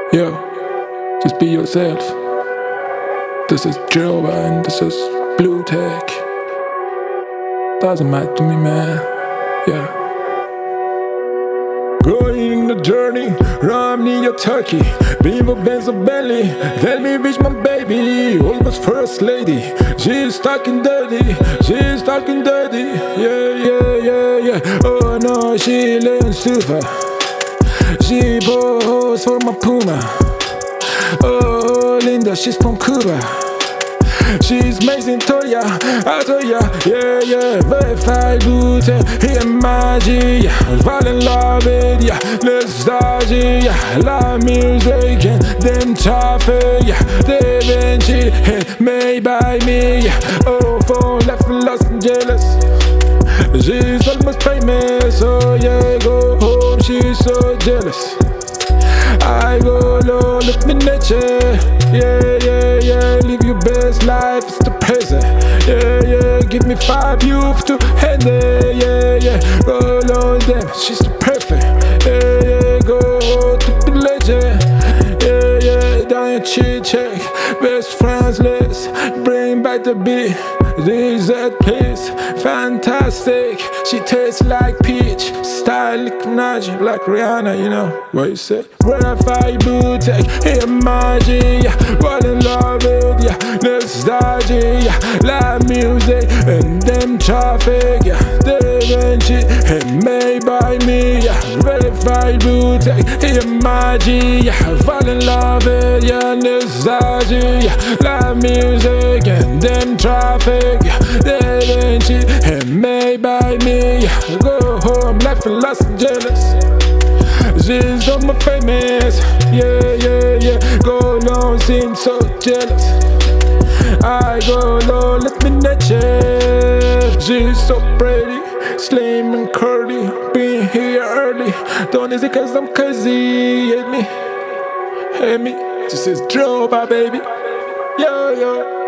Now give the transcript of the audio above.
Yo, just be yourself. This is Joba and this is Blue Tech. Doesn't matter to me, man. Yeah. Going the journey, Romney or Turkey, Beamer, Benz or Bentley. Let me reach my baby, almost first lady. She's talking dirty, she's talking dirty. Yeah. Oh no, she learns super. She pose for my Puma. Oh Linda, she's from Cuba. She's amazing, Toya, Atoya, yeah, verified booty, here magic, fall in love with ya, nostalgia, love music and then traffic, Da Vinci, made by me, oh, for left in Los Angeles, she's almost famous, oh yeah, go home, she's so jealous. I go low, look me nature. Yeah. Live your best life, it's the present. Yeah. Give me 5 youth to handle. Yeah. Go low, damn, she's the perfect. Yeah. Go to the legend. Yeah. Down your cheat check. Best friends list. Bring back the beat. This that place, fantastic. She tastes like peach, style like Minaj, like Rihanna, you know what you say? Verified boutique, here magic, fall in love with ya, nostalgia, live music, and then traffic, Da Vinci, made by me, verified boutique, here magic, fall in love with ya, nostalgia, live music, and then traffic. Da Vinci, made by me. Go home, life in Los Angeles. She's so my famous. Yeah. Go low, seem so jealous. I go low, let me nature. She's so pretty, slim and curly. Being here early, don't is it cause I'm crazy. Hit me. This is Joba, baby. Yo.